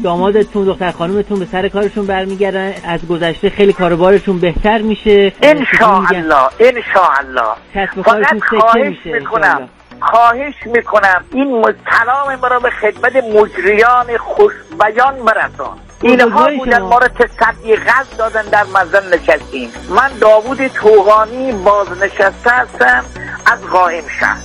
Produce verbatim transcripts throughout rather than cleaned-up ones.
دامادتون دختر خانومتون به سر کارشون برمیگردن، از گذشته خیلی کاربارشون بهتر میشه ان شاء الله. ان شاء الله. کسب و کارشون سکه میشه. میکنم خواهش میکنم این سلام مرا به خدمت مجریان خوش بیان برسان. اینها بودن ما رو تصدی غز دادن در مزن نشستیم. من داوود توغانی بازنشسته هستم از قائم شهر.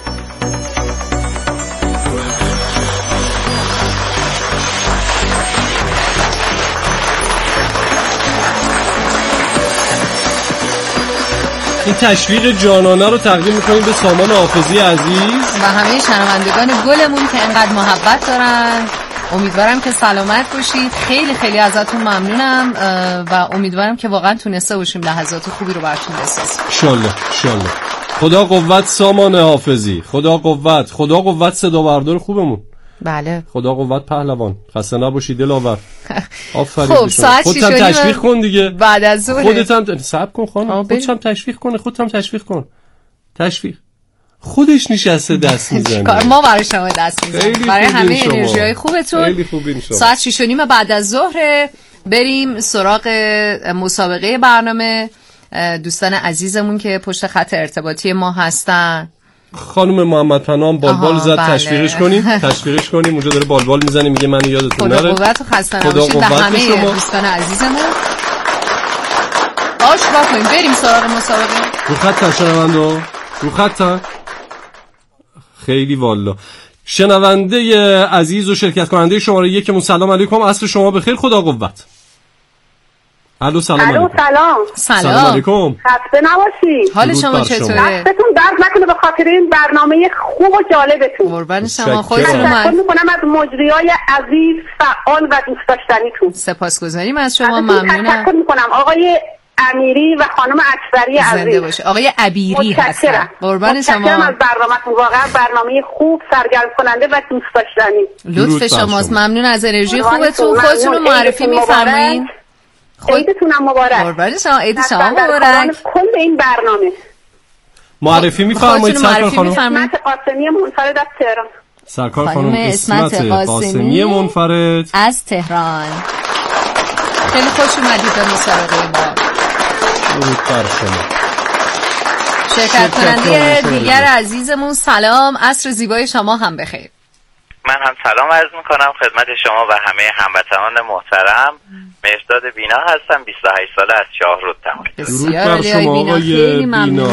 این تشویق جانانه رو تقدیم میکنیم به سامان حافظی عزیز و همه شنوندگان گلمون که انقدر محبت دارن. امیدوارم که سلامت باشید. خیلی خیلی ازتون ممنونم و امیدوارم که واقعا تونسته باشیم لحظات خوبی رو براتون بسازیم. ان شاء الله ان شاء الله. خدا قوت سامان حافظی، خدا قوت، خدا قوت صدا بردار خوبمون. بله خدا قوت پهلوان، خسته نباشید دلاور. آفرین. خب ساعت شش خودت هم تشویق کن دیگه بعد از ظهر. خودت هم صبر کن خانم، خودت هم تشویق کن، خودت هم تشویق کن. تشویق خودش نشسته دست میزنه. ما برای شما دست میزنیم برای همه انرژی‌های خوبتون. خیلی خوبین شما. ساعت شش و نیم بعد از ظهر بریم سراغ مسابقه برنامه. دوستان عزیزمون که پشت خط ارتباطی ما هستن، خانم محمد پناه بالبال زد. بله. تشویقش کنیم تشویقش کنیم اونجا داره بالبال میزنه میگه من یادتون نره. خدا قوت و خسته نباشید به همه دوستان عزیزمون. آشوا کنیم بریم سراغ مسابقه. رو خط شنونده رو خط خیلی والا. شنونده عزیز و شرکت کننده شماره یکمون سلام علیکم، عصر شما بخیر، خدا قوت. الو سلام علیکم. سلام سلام علیکم. خسته نباشید. حال شما چطوره؟ دستتون درد نکنه به خاطر این برنامه خوب و جالبتون. قربان شما. خودتون تشکر میکنم از مجریای عزیز فعال و دوست داشتنیتون. سپاسگزاریم از شما. ممنونم. تشکر میکنم آقای امیری و خانم اکبری عزیز. زنده باشه. آقای عبیری هستن. قربان شما. متشکرم از برنامه‌تون، واقعا برنامه خوب، سرگرم کننده و دوست داشتنی. لطف شماست. ممنون از انرژی خوبتون. خودتون رو معرفی می‌فرمایید. عیدتونم مبارک. قربان شما. عید شما مبارک. کل این برنامه معرفی می‌فرمایید سرکار خانم. اسمت قاسمی منفرد از تهران. سرکار خانم اسمت قاسمی منفرد از تهران. خیلی خوش اومدید به مسابقه ما. درود بر شما. شرکت کننده دیگر عزیزمون سلام، عصر زیبای شما هم بخیر. من هم سلام عرض میکنم خدمت شما و همه هموطنان محترم. مهرداد بینا هستم، بیست و هشت ساله از شاهرود تمام. درود بر شما آقای بینا.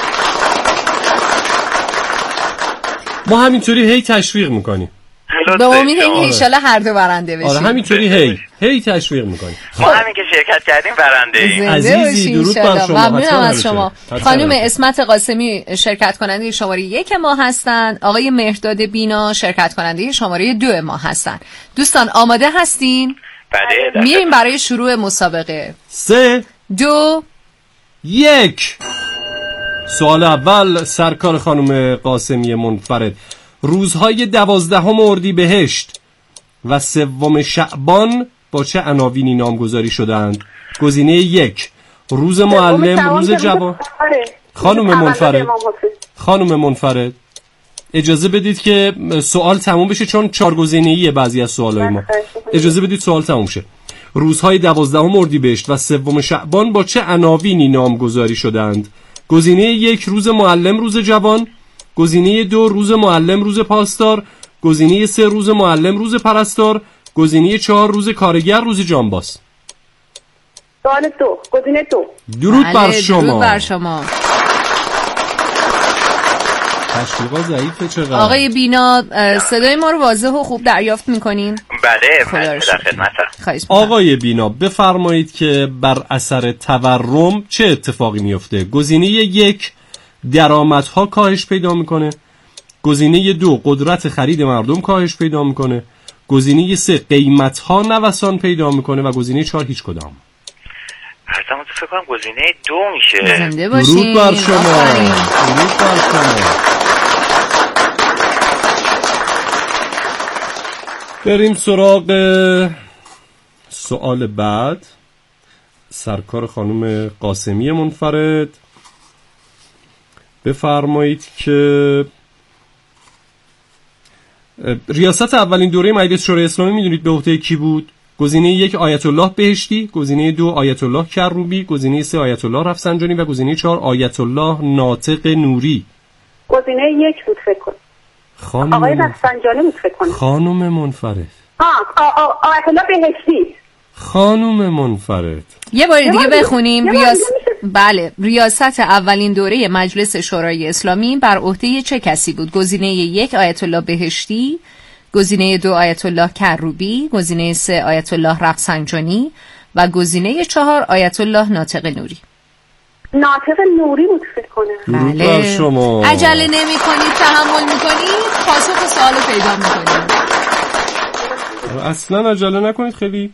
ما همینطوری هی تشویق میکنیم به امید اینکه ان شاءالله هر دو برنده بشیم. آره همینطوری هی هی تشویق میکنیم. ما همین که شرکت کردیم برنده ایم. عزیزی درود بر شما. ممنونم از شما. خانم اسمت قاسمی شرکت کننده شماره یک ما هستن، آقای مهرداد بینا شرکت کننده شماره دو ما هستن. دوستان آماده هستین؟ بله. میریم برای شروع مسابقه. سه دو یک. سوال اول سرکار خانم قاسمی منفرد. روزهای دوازدهم اردیبهشت و سوم شعبان با چه عناوینی نامگذاری شدند؟ گزینه یک روز معلم، روز جوان. خانم منفرد خانم منفرد اجازه بدید که سوال تموم بشه چون چهار گزینه‌ایه بعضی از سوالای ما. اجازه بدید سوال تموم شه. روزهای دوازدهم اردیبهشت و سوم شعبان با چه عناوینی نامگذاری شدند؟ گزینه یک روز معلم، روز جوان. گزینه دو روز معلم، روز پاسدار. گزینه سه روز معلم، روز پرستار. گزینه چهار روز کارگر، روز جانباز. سوال دو، گزینه دو. درود بر شما. درود بر شما. تشویقا ضعیفه چقدر. آقای بینا صدای ما رو واضح و خوب دریافت میکنین؟ بله من در خدمتم. آقای بینا بفرمایید که بر اثر تورم چه اتفاقی میفته؟ گزینه یک درآمدها کاهش پیدا میکنه. گزینه دو قدرت خرید مردم کاهش پیدا میکنه. گزینه سه قیمتها نوسان پیدا میکنه و گزینه چهار هیچ کدام. حتما تو فکر کنم گزینه دو میشه. زنده باشین. درود بر شما. درود بر شما. بریم سراغ سوال بعد. سرکار خانم قاسمی منفرد بفرمایید که ریاست اولین دوره مجلس شورای اسلامی میدونید به عهده کی بود؟ گزینه یک آیت الله بهشتی، گزینه دو آیت الله کروبی، گزینه سه آیت الله رفسنجانی و گزینه چهار آیت الله ناطق نوری. گزینه یک بود فکر کنم. خانم آقای رفسنجانی بود فکر کنم. خانم منفرد. آه آیت الله بهشتی. خانم منفرد. یه بار دیگه بخونیم. ریاس... بله، ریاست اولین دوره مجلس شورای اسلامی بر عهده چه کسی بود؟ گزینه یک آیت الله بهشتی، گزینه دو آیت الله کروبی، گزینه سه آیت الله رفسنجانی و گزینه چهار آیت الله ناطق نوری. ناطق نوری بود فکر کنم. بله. شما عجله نمی کنید، تحمل می کنید، پاسخ سوال پیدا می کنید. اصلا عجله نکنید خیلی.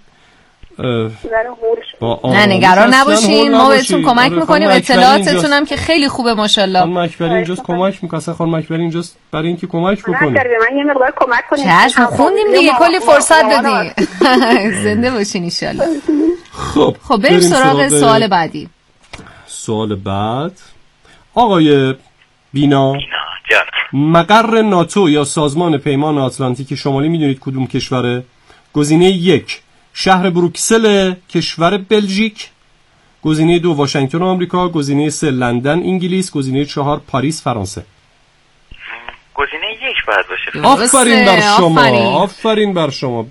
نه نگران نباشین، ما بهتون کمک میکنیم. اطلاعاتتون هم که خیلی خوبه ماشاءالله. خانم اکبری اینجاست کمک میکنه. اصلا خانم اکبری اینجاست برای اینکه کمک بکنه. من یه مقدار کمک کنید. چشم خوندیم دیگه، کلی فرصت دادیم. زنده باشین ان شاء الله. خب خب بریم سراغ سوال بعدی. سوال بعد آقای بینا، مقر ناتو یا سازمان پیمان آتلانتیک شمالی میدونید کدوم کشوره؟ گزینه یک شهر بروکسل کشور بلژیک، گزینه دو واشنگتن آمریکا، گزینه سه لندن انگلیس، گزینه چهار پاریس فرانسه. گزینه یک باید باشه. آفرین بر شما، آفرین بر شما.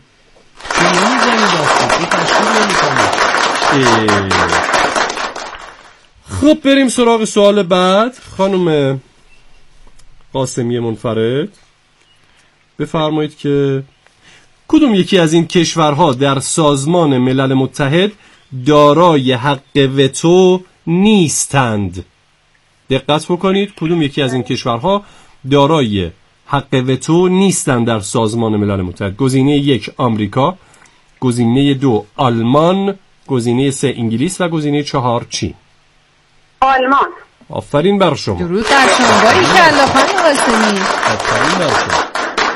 خب بریم سراغ سوال بعد. خانم قاسمی منفرد بفرمایید که کدوم یکی از این کشورها در سازمان ملل متحد دارای حق وتو نیستند؟ دقت بکنید، کدوم یکی از این کشورها دارای حق وتو نیستند در سازمان ملل متحد؟ گزینه یک آمریکا، گزینه دو آلمان، گزینه سه انگلیس و گزینه چهار چین. آلمان. آفرین بر شما. درود بر شما. باریکلا خانم قاسمی. آفرین بر شما.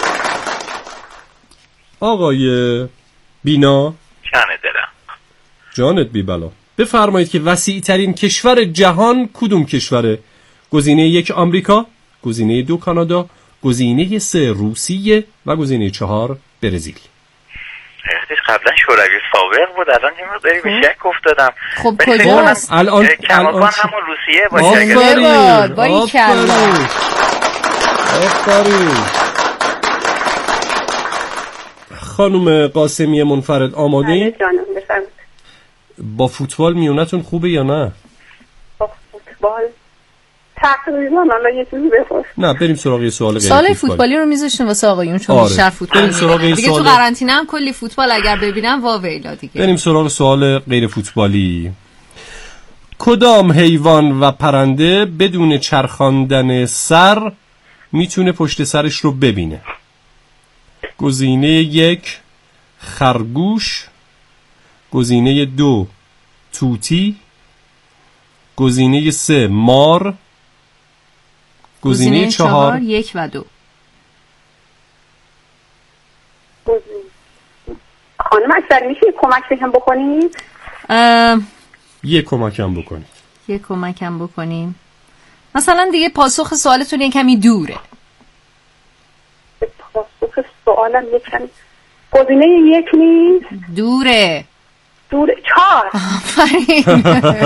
آقای بینا، جان دلم، جانت بی بلا، بفرمایید که وسیع ترین کشور جهان کدوم کشوره؟ گزینه یک آمریکا، گزینه دو کانادا، گزینه سه روسیه و گزینه چهار برزیل. قبلا شوروی سابق بود، الان یه مقداری به شک افتادم. خب کجاست؟ الان کماکان همون روسیه باشه. آفرین باریکلا. آفرین. خانم قاسمی منفرد آماده این؟ با فوتبال میونتون خوبه یا نه؟ با فوتبال تقریبا الان یه چیزی بپرس. نه بریم سراغ یه سوال غیر سوال فوتبالی. فوتبالی رو میذاشتیم واسه آقایون چون آره. بیشتر فوتبال بریم سراغ این دیگه سوال. تو قرنطینه هم کلی فوتبال اگر ببینم وا ویلا دیگه. بریم سراغ سوال غیر فوتبالی. کدام حیوان و پرنده بدون چرخاندن سر میتونه پشت سرش رو ببینه؟ گزینه یک خرگوش، گزینه دو طوطی، گزینه سه مار، گزینه چهار یک و دو. خانم اکبر میشه کمک بهم بکنید؟ یه کمکم بکنید. یه کمکم بکنیم. مثلا دیگه پاسخ سوالتون یه کمی دوره. پاسخ سوالم یه کمی گزینه یک نیست. دوره. دوره چهار. آفرین.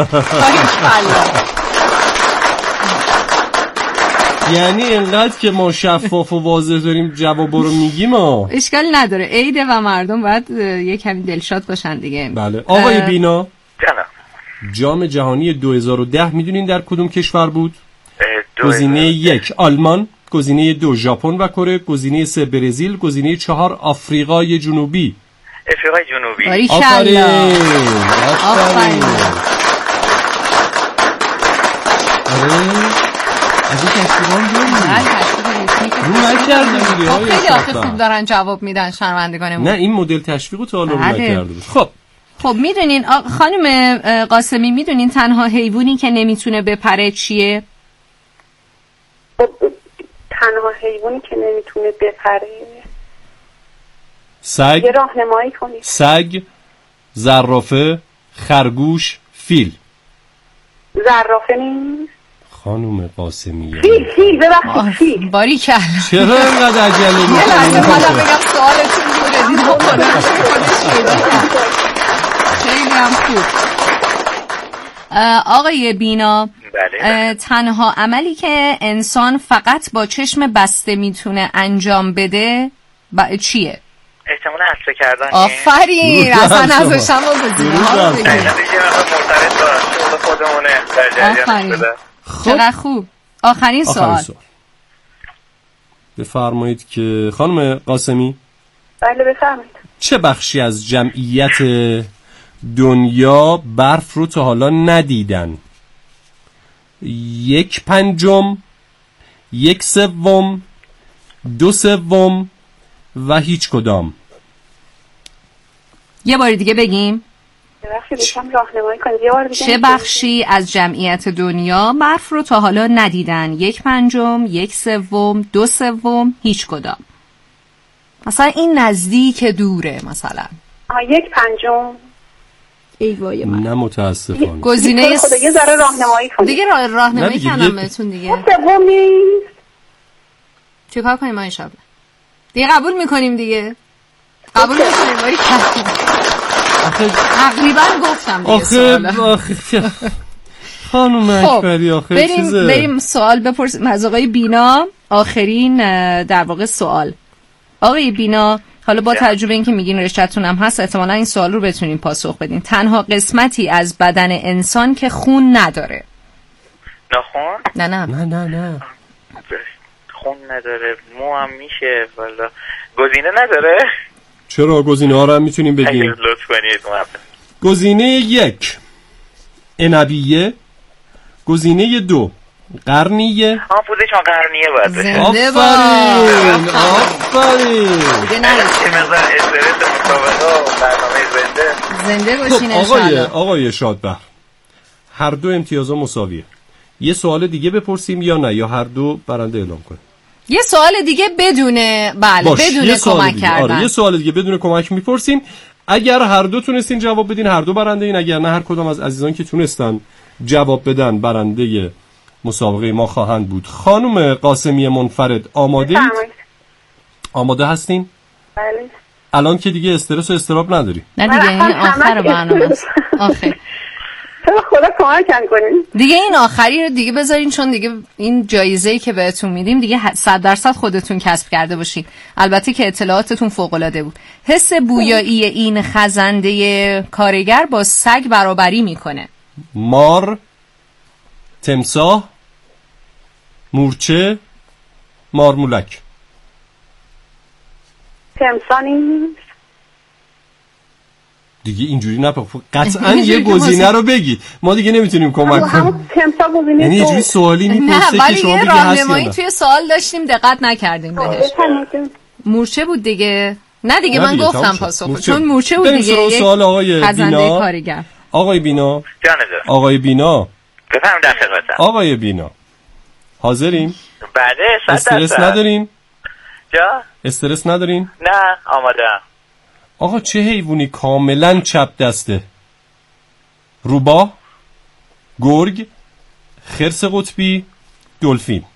یعنی اینقدر که ما شفاف و واضح داریم جوابا رو میگیم ها. اشکال نداره، عیده و مردم باید یه کمی دلشاد باشن دیگه. بله. آقای بینا، جانم، جام جهانی دو هزار و ده میدونین در کدوم کشور بود؟ گزینه یک آلمان، گزینه دو ژاپن و کره، گزینه سه برزیل، گزینه چهار آفریقای جنوبی. آفریقای جنوبی. آفرین. آفرین. آره. از این تشکیران رو نکرده دیگه. خیلی آخه خوب دارن جواب میدن شنوندگانمون. نه این مدل تشویقو تا حالا رو نکرده بود. خب خب میدونین خانم قاسمی، میدونین تنها حیوانی که نمیتونه بپره چیه؟ تنها حیوانی که نمیتونه بپره سگ. یه راهنمایی کنید. سگ، زرافه، خرگوش، فیل. زرافه نیست. خانم قاسمی فیل فیل ببخشید فیل باریکلا. چرا اینقدر عجله یه می‌کنی؟ لحظه حالا بگم سوالتون دوره دیدم خودش خودش پیدا کرد. خیلی هم خوب. آقای بینا، بله. تنها عملی که انسان فقط با چشم بسته میتونه انجام بده با چیه؟ احتمال عطسه کردن. آفرین، اصلا نذاشتم با گزینه ها رو بگیم. آفرین، چقدر خوب. آخرین سوال. بفرمایید که خانم قاسمی. بله بفرمایید. چه بخشی از جمعیت دنیا برف رو تا حالا ندیدن؟ یک پنجم، یک سوم، دو سوم و هیچ کدام. یه بار دیگه بگیم. چه بخشی از جمعیت دنیا برف رو تا حالا ندیدن؟ یک پنجم، یک سوم، دو سوم، هیچ کدام. مثلا این نزدیک دوره مثلا. آه یک پنجم. ای وای من. نه متاسفانه. گزینه س... دیگه ذره راهنمایی کنید. دیگه راه راهنمایی کردم بهتون دیگه. سوم نیست. چیکار کنیم ما این شب؟ دیگه قبول میکنیم دیگه. قبول میکنیم وای کردیم. تقریبا گفتم دیگه سوالا. آخه خانم اکبری آخه بریم چیزه. بریم سوال بپرسیم از آقای بینا. آخرین در واقع سوال. آقای بینا، حالا با توجه به اینکه میگین رشته‌تون هم هست احتمالاً این سوال رو بتونین پاسخ بدین. تنها قسمتی از بدن انسان که خون نداره. ناخون؟ نه نه نه نه نه خون نداره. مو هم میشه والا. گزینه نداره؟ چرا گزینه ها رو هم میتونیم بگیم؟ اگه لطف کنید محبت. گزینه یک عنبیه، گزینه دو قرنیه. آه پوزش ما قرنیه باید بشه. زنده با آفرین آفرین. دیگه نرسیم. چه مقدار استرس مسابقه و برنامه زنده. زنده خب باشین آقای انشالله. آقای شادبهر، هر دو امتیازا مساویه. یه سوال دیگه بپرسیم یا نه، یا هر دو برنده اعلام کنیم؟ یه سوال دیگه بدونه بله باش. بدون یه سوال کمک دیگه. کردن. آره یه سوال دیگه بدون کمک میپرسیم. اگر هر دو تونستین جواب بدین هر دو برنده این، اگر نه هر کدام از عزیزان که تونستن جواب بدن برنده مسابقه ما خواهند بود. خانم قاسمی منفرد آماده اید؟ آماده هستین؟ بله. الان که دیگه استرس و استراب نداری. نه دیگه این آخر برنامه است. آخر. خدا کمک کنین. دیگه این آخری رو دیگه بذارین، چون دیگه این جایزه‌ای که بهتون میدیم دیگه صد درصد خودتون کسب کرده باشین. البته که اطلاعاتتون فوق‌العاده بود. حس بویایی این خزنده کارگر با سگ برابری میکنه. مار، تمساح، مورچه، مارمولک. تمساح نیست. دیگه اینجوری نپا قطعا یه گزینه رو بگید، ما دیگه نمیتونیم کمک کنیم. تمساح گزینه. یعنی یه جوری سوالی میپرسه که شما بگی هست یا نه. راهنمایی توی سوال داشتیم دقت نکردیم بهش. مورچه بود دیگه. نه دیگه من گفتم پاسخ، چون مورچه بود دیگه. یک سوال آقای بینا. کارگر. آقای بینا. جان آقای بینا. بفهم در خدمتم. آقای بینا حاضرین؟ بله صد استرس ندارین؟ جا؟ استرس ندارین؟ نه آماده. آقا چه حیوانی کاملا چپ دسته؟ روباه، گرگ، خرس قطبی، دلفین.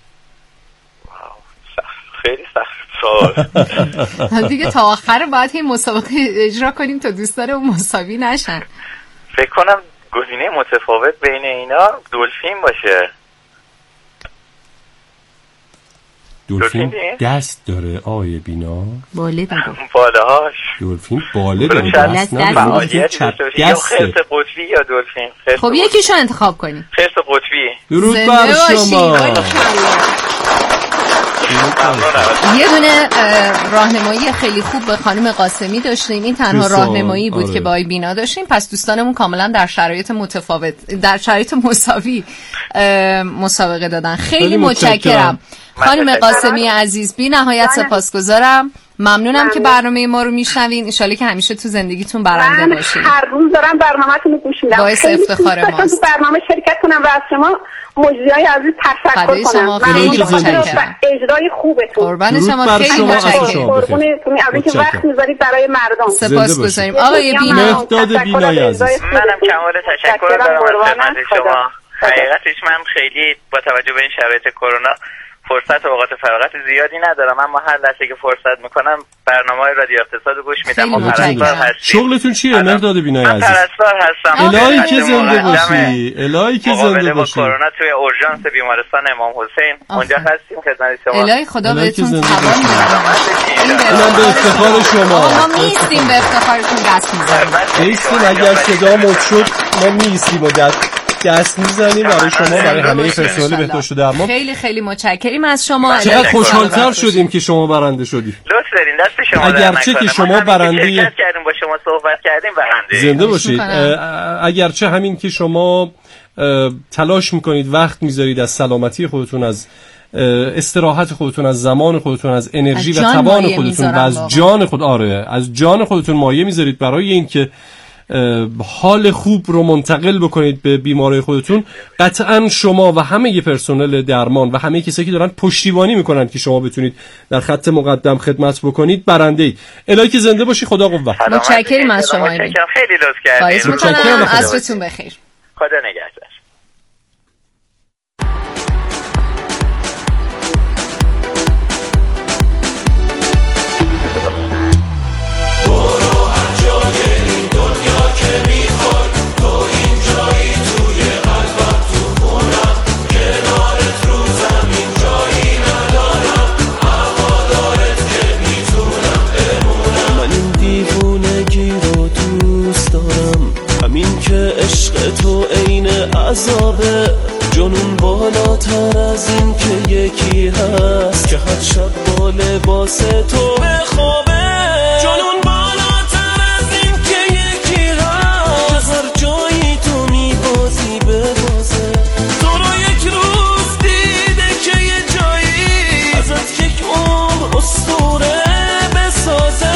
خیلی سخت سوال. دیگه تا آخر باید این مسابقه اجرا کنیم تا دوستان اون مساوی نشن. فکر کنم گزینه متفاوت بین اینا دلفین باشه. دلفین دست داره آقای بینا؟ باله داره. بالاهاش. دلفین باله داره دست نداره. فعالیتی داشته باشه. یا خرس قطبی یا دلفین. خب یکیشو انتخاب کنیم. خرس قطبی. درود بر شما. یه دونه راهنمایی خیلی خوب به خانم قاسمی داشتیم. این تنها راهنمایی بود آره. که با آی بینا داشتیم. پس دوستانمون کاملا در شرایط متفاوت در شرایط مساوی مسابقه دادن. خیلی, خیلی متشکرم خانم قاسمی عزیز. بی نهایت سپاسگزارم. ممنونم که برنامه ما رو میشنوین. ان شاءالله که همیشه تو زندگیتون برنده باشین. هر روز دارم برنامه‌تون رو گوش میدم. باعث افتخار ماست. تو برنامه شرکت کنم و از شما مجریای عزیز تشکر کنم. خیلی متشکرم. اجرای خوبتون. قربان شما خیلی متشکرم. قربونتون از اینکه وقت می‌ذارید برای مردم. سپاسگزاریم. آقای بینا. مهداد بینایی عزیز. منم کمال تشکر دارم از خدمت شما. حقیقتش من خیلی با توجه به این شرایط کرونا فرصت و اوقات فراغت زیادی ندارم، اما هر لحظه که فرصت میکنم برنامه‌های رادیو اقتصاد رو گوش میدم. ما پرستار هستیم. شغلتون چیه مهرداد بینایی عزیز؟ من پرستار هستم. الهی که زنده باشی، الهی که زنده باشی. کرونا توی اورژانس بیمارستان امام حسین اونجا هستیم خدمت شما. الهی خدا بهتون توان بده. اینم به افتخار شما. ما میستیم به افتخارتون دست میزنیم. ایستیم اگر صدا مد شد ما میستیم و دست دست میزنیم برای شما، برای همه پرسنل بهداشت و درمان. خیلی خیلی متشکریم از شما. چقدر خوشحال‌تر شدیم که شما برنده شدی. لطف دارین دست شما. اگرچه که شما برنده کردیم با شما صحبت کردیم برنده. زنده باشید. اگرچه همین که شما تلاش میکنید، وقت میذارید، از سلامتی خودتون، از استراحت خودتون، از زمان خودتون، از انرژی و توان خودتون و از جان خود آره از جان خودتون مایه میذارید برای اینکه حال خوب رو منتقل بکنید به بیماری خودتون، قطعا شما و همه پرسنل درمان و همه کسایی که دارن پشتیبانی میکنن که شما بتونید در خط مقدم خدمت بکنید برنده اید. الهی که زنده باشی. خدا قوت. متشکریم از شما. خیلی لطف کردید. متشکرم. عصرتون بخیر. خدا نگهدار. تو عین عذابه جنون بالاتر از این که یکی هست که هر شب با لباس تو بخوابه. جنون بالاتر از این که یکی هست هر جایی تو میبازی ببازه. تو رو یک روز دیده که یه جایی ازت یک عمر اسطوره بسازه.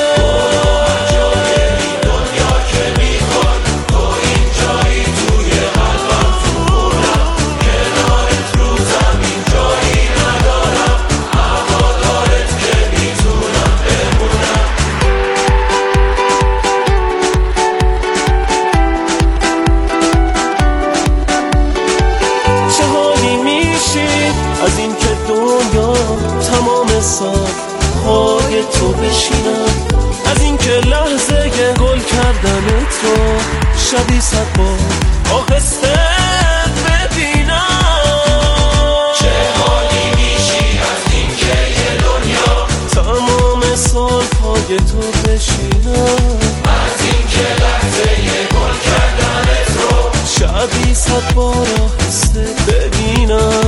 تو بشینم از این که لحظه گل کردنت رو شبی صد بار آهسته ببینم. چه حالی میشی از این که یه دنیا تمام سال پای تو بشینم. از این که لحظه گل کردنت رو شبی صد بار آهسته ببینم.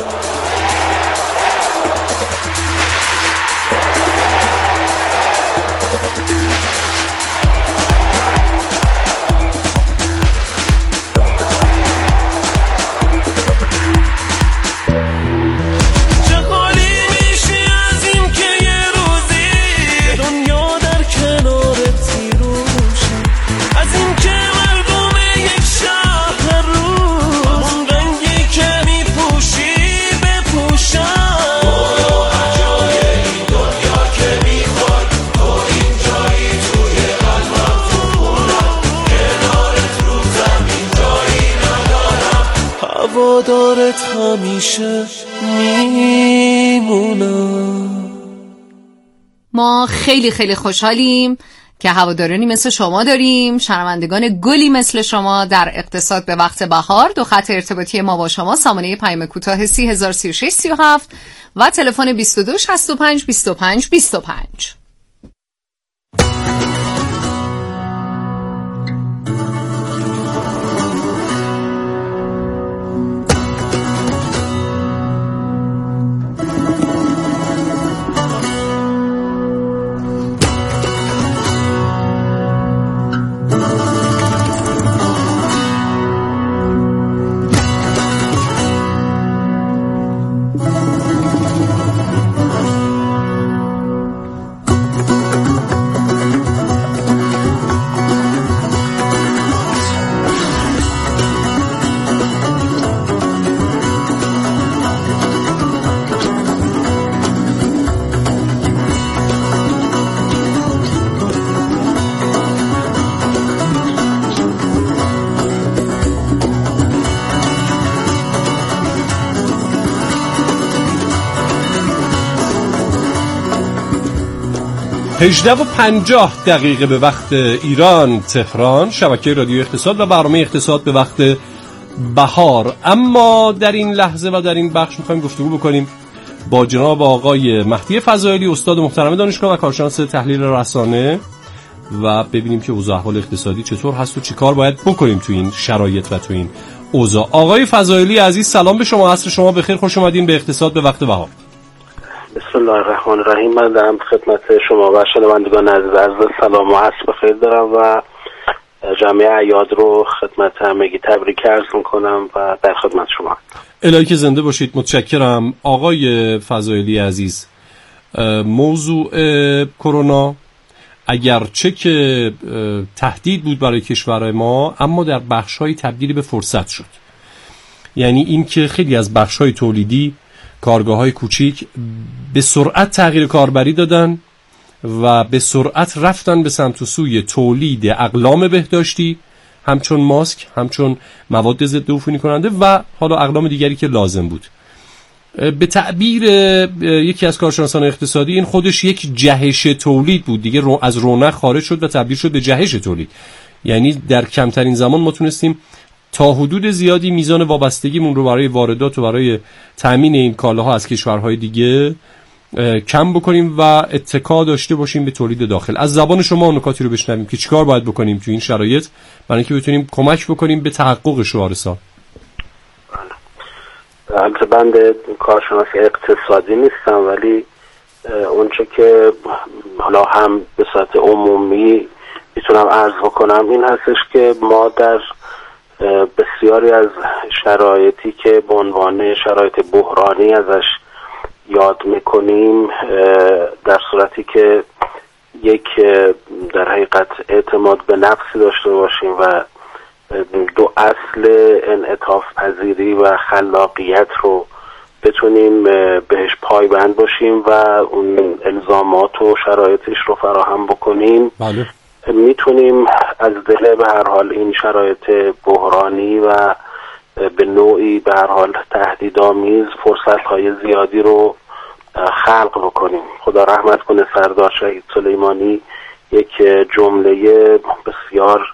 هوادارت همیشه میمونم. ما خیلی خیلی خوشحالیم که هوادارانی مثل شما داریم، شنوندگان گلی مثل شما در اقتصاد به وقت بهار. دو خط ارتباطی ما با شما سامانه پیام کوتاه سی هزار و سی و شش سی و هفت و تلفن بیست و دو شصت و پنج بیست و پنج بیست و پنج. هجده و پنجاه دقیقه به وقت ایران تهران، شبکه رادیو اقتصاد و برنامه اقتصاد به وقت بهار. اما در این لحظه و در این بخش می‌خوایم گفتگو بکنیم با جناب آقای مهدی فضائلی، استاد محترم دانشگاه و کارشناس تحلیل رسانه، و ببینیم که اوضاع احوال اقتصادی چطور هست و چی کار باید بکنیم تو این شرایط و تو این اوضاع. آقای فضائلی عزیز، سلام به شما، عصر شما بخیر، خوش اومدین به اقتصاد به وقت بهار. بسم الله الرحمن الرحیم. من دارم خدمت شما و شنوندگان عزیز عرض سلام و عصر بخیر دارم و جمعی اعیاد رو خدمت همگی تبریک عرض میکنم و در خدمت شما. الهی که زنده باشید. متشکرم. آقای فضائلی عزیز، موضوع کرونا اگرچه که تهدید بود برای کشور ما، اما در بخش‌های تبدیل به فرصت شد. یعنی این که خیلی از بخش‌های تولیدی، کارگاه‌های کوچیک به سرعت تغییر کاربری دادن و به سرعت رفتن به سمت و سوی تولید اقلام بهداشتی، همچون ماسک، همچون مواد ضد عفونی کننده و حالا اقلام دیگری که لازم بود. به تعبیر یکی از کارشناسان اقتصادی این خودش یک جهش تولید بود دیگه، از رونق خارج شد و تبدیل شد به جهش تولید. یعنی در کمترین زمان ما تونستیم تا حدود زیادی میزان وابستگیمون رو برای واردات و برای تامین این کالاها از کشورهای دیگه کم بکنیم و اتکا داشته باشیم به تولید داخل. از زبان شما نکاتی رو بشنویم که چیکار باید بکنیم تو این شرایط برای اینکه بتونیم کمک بکنیم به تحقق شعار سال. البته بنده کارشناس اقتصادی نیستم، ولی اونچه که حالا هم به صورت عمومی میتونم عرض بکنم این هستش که ما در بسیاری از شرایطی که به عنوان شرایط بحرانی ازش یاد میکنیم، در صورتی که یک در حقیقت اعتماد به نفسی داشته باشیم و دو اصل انعطاف پذیری و خلاقیت رو بتونیم بهش پایبند باشیم و اون الزامات و شرایطش رو فراهم بکنیم، بله. میتونیم از دل به هر حال این شرایط بحرانی و به نوعی به هر حال تهدیدآمیز فرصت‌های زیادی رو خلق بکنیم. خدا رحمت کنه سردار شهید سلیمانی یک جمله بسیار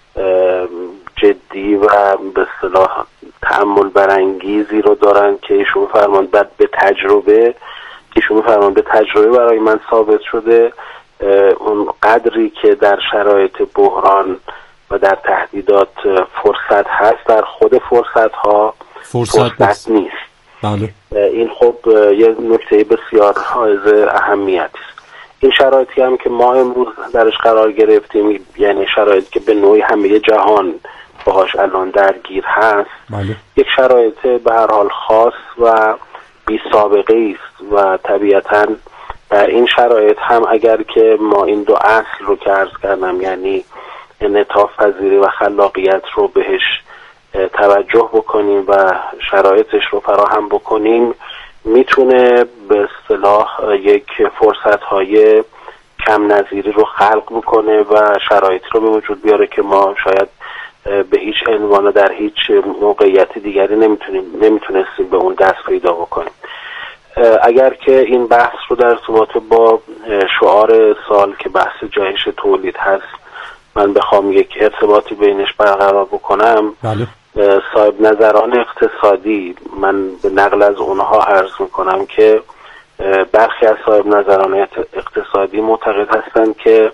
جدی و به اصطلاح تأمل برانگیزی رو دارن که ایشون فرمان بعد به تجربه ایشون فرمان به تجربه برای من ثابت شده اون قدری که در شرایط بحران و در تهدیدات فرصت هست، در خود فرصت ها فرصت, فرصت نیست. بله. این خب یه نکته بسیار حائز اهمیت است. این شرایطی هم که ما امروز درش قرار گرفتیم، یعنی شرایطی که به نوعی همه جهان باهاش الان درگیر هست، بله. یک شرایط به هر حال خاص و بی سابقه است و طبیعتاً در این شرایط هم اگر که ما این دو اصل رو که عرض کردم، یعنی انعطاف پذیری و خلاقیت رو بهش توجه بکنیم و شرایطش رو فراهم بکنیم، میتونه به اصطلاح یک فرصت‌های کم نظیری رو خلق بکنه و شرایط رو به وجود بیاره که ما شاید به هیچ عنوان و در هیچ موقعیت دیگری نمیتونیم نمیتونستیم به اون دست پیدا بکنیم. اگر که این بحث رو در ارتباط با شعار سال که بحث جهش تولید هست من بخوام یک ارتباطی بینش برقرار بکنم، بله. صاحب نظران اقتصادی، من به نقل از اونها عرض میکنم که برخی از صاحب نظران اقتصادی معتقد هستند که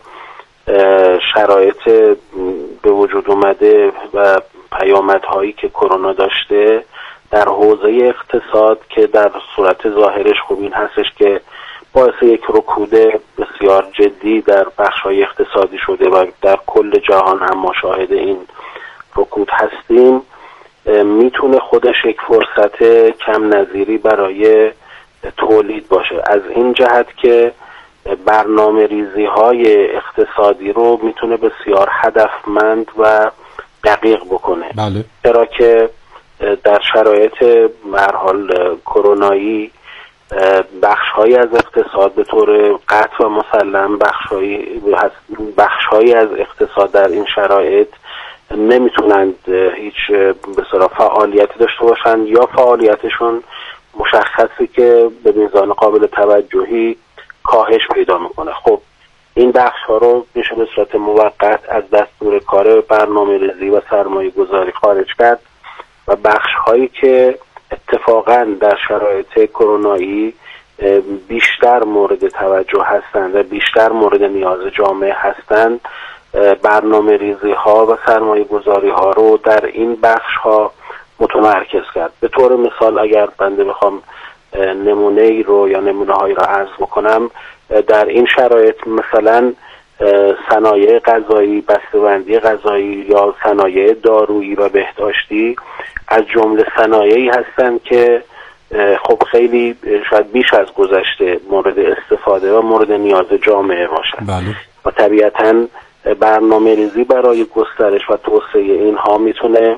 شرایط به وجود اومده و پیامدهایی که کرونا داشته در حوزه اقتصاد که در صورت ظاهرش خوب این هستش که باعث یک رکود بسیار جدی در بخش‌های اقتصادی شده و در کل جهان هم ما شاهد این رکود هستیم، میتونه خودش یک فرصت کم نظیری برای تولید باشه. از این جهت که برنامه ریزی های اقتصادی رو میتونه بسیار هدفمند و دقیق بکنه. بله. چرا که در شرایط به هر حال کرونایی بخش‌هایی از اقتصاد به طور قطع و مسلم بخش‌هایی بخش‌هایی از اقتصاد در این شرایط نمیتونند هیچ به اصطلاح فعالیتی داشته باشند یا فعالیتشون مشخصی که به میزان قابل توجهی کاهش پیدا میکنه. خب این بخش ها رو میشه به صورت موقت از دستور کار برنامه ریزی و سرمایه گذاری خارج کرد و بخش هایی که اتفاقا در شرایط کرونایی بیشتر مورد توجه هستند و بیشتر مورد نیاز جامعه هستند، برنامه ریزی ها و سرمایه گذاری ها رو در این بخش ها متمرکز کرد. به طور مثال اگر بنده بخوام نمونه ای رو یا نمونه هایی رو عرض بکنم، در این شرایط مثلا صنایع غذایی، بسته‌بندی غذایی یا صنایع دارویی و بهداشتی از جمله صنایعی هستند که خب خیلی شاید بیش از گذشته مورد استفاده و مورد نیاز جامعه باشند. بله. و طبیعتاً برنامه ریزی برای گسترش و توسعه اینها میتونه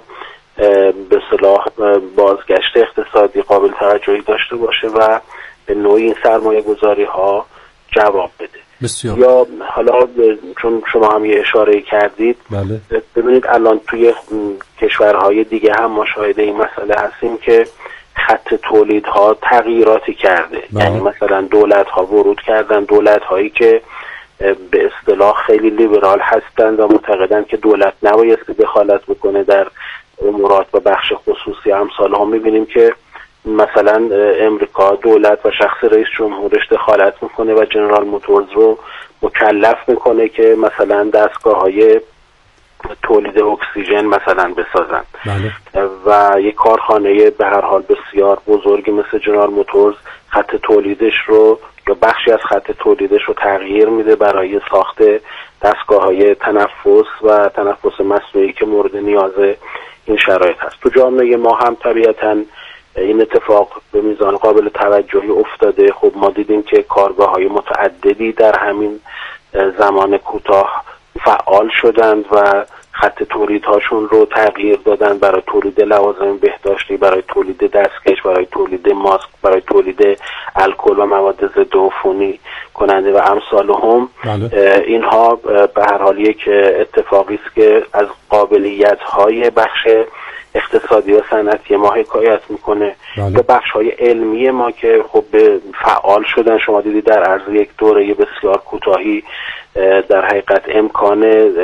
به اصطلاح بازگشت اقتصادی قابل توجهی داشته باشه و به نوعی این سرمایه گذاری ها جواب بده. بسیار. یا حالا چون شما هم یه اشاره کردید، بله. ببینید الان توی کشورهای دیگه هم ما شاهد این مسئله هستیم که خط تولیدها تغییراتی کرده. بله. یعنی مثلا دولت ها ورود کردن، دولت هایی که به اصطلاح خیلی لیبرال هستند و معتقدند که دولت نباید دخالت بکنه در امورات و بخش خصوصی. امثال ها میبینیم که مثلا امریکا دولت و شخص رئیس جمهورش دخالت میکنه و جنرال موتورز رو مکلف میکنه که مثلا دستگاه های تولید اکسیژن مثلا بسازن. بله. و یک کارخانه به هر حال بسیار بزرگی مثل جنرال موتورز خط تولیدش رو یا بخشی از خط تولیدش رو تغییر میده برای ساخت دستگاه های تنفس و تنفس مصنوعی که مورد نیاز این شرایط هست. تو جامعه ما هم طبیعتاً این اتفاق به میزان قابل توجهی افتاده. خب ما دیدیم که کارگاه های متعددی در همین زمان کوتاه فعال شدند و خط تولیدهاشون رو تغییر دادن برای تولید لوازم بهداشتی، برای تولید دستکش، برای تولید ماسک، برای تولید الکل و مواد ضد عفونی کننده و امثال هم. بله. اینها به هر حال یک اتفاقی است که از قابلیت‌های بخش اقتصادی و صنعتی ما حکایت میکنه. بله. به بخش‌های علمی ما که خب به فعال شدن. شما دیدید در عرض یک دوره بسیار کوتاهی در حقیقت امکان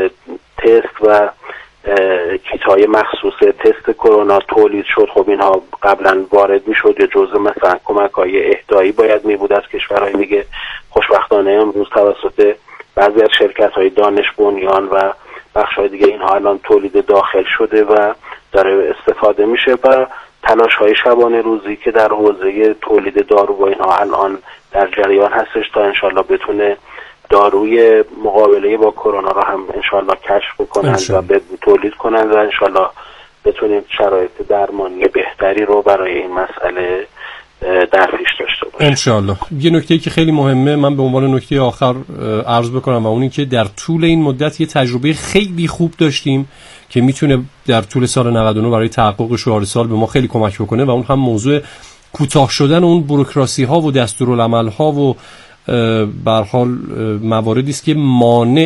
تست و کیت‌های مخصوص تست کرونا تولید شد. خب اینها قبلا وارد میشد یا جزء مثلا کمک‌های اهدایی باید میبود از کشورهای دیگه. خوشبختانه امروز توسط بعضی از شرکت‌های دانش بنیان و بخش‌های دیگه اینها الان تولید داخل شده و داره استفاده میشه و تلاش‌های شبانه روزی که در حوزه تولید دارو و اینها الان در جریان هستش تا انشالله بتونه داروی مقابله با کرونا رو هم انشالله کشف بکنن و به تولید کنن و انشالله بتونیم شرایط درمانی بهتری رو برای این مسئله در پیش داشته باشیم انشالله. یه نکته‌ای که خیلی مهمه من به عنوان نکته آخر عرض بکنم و اون این که در طول این مدت یه تجربه خیلی خوب داشتیم که میتونه در طول سال نود و نه برای تحقق شعار سال به ما خیلی کمک بکنه و اون هم موضوع کوتاه شدن اون بوروکراسی ها و دستورالعمل ها و به هر حال مواردی است که مانع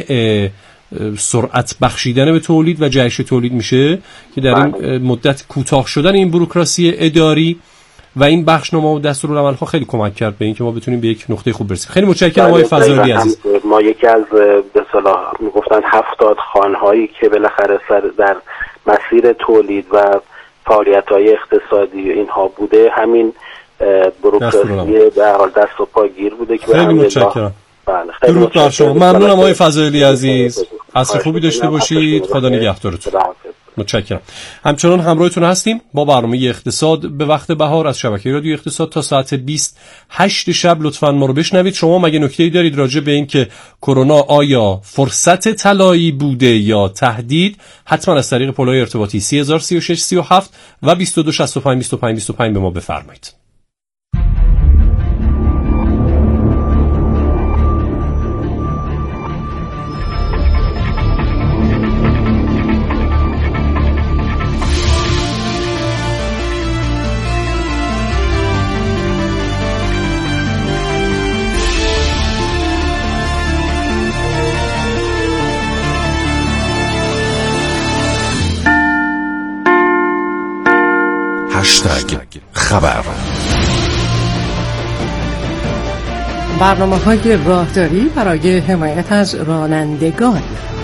سرعت بخشیدن به تولید و جهش تولید میشه که در این مدت کوتاه شدن این بوروکراسی اداری و این بخشنامه و دستورالعمل ها خیلی کمک کرد به این که ما بتونیم به یک نقطه خوب برسیم. خیلی متشکرم آقای فضائلی عزیز. ما یکی از به اصطلاح میگفتن هفتاد خانهایی که بالاخره در مسیر تولید و فعالیت‌های اقتصادی اینها بوده همین بوروکراسی به هر حال دست و پاگیر بوده که خیلی متشکرم. بله خیلی درود بر شما. ممنونم آقای فضائلی عزیز. عصر خوبی داشته باشید. خدا نگهدارتون. متشکرم. همچنان همراهتون هستیم با برنامه اقتصاد به وقت بهار از شبکه رادیو اقتصاد تا ساعت بیست و هشت شب. لطفاً ما رو بشنوید. شما مگه نکته‌ای دارید راجع به این که کرونا آیا فرصت طلایی بوده یا تهدید؟ حتما از طریق پلهای ارتباطی سه هزار و سی و شش سی و هفت و بیست و دو شصت و پنج بیست و پنج بیست و پنج به ما بفرمایید. هشتگ خبر. برنامه‌های راهداری برای حمایت از رانندگان.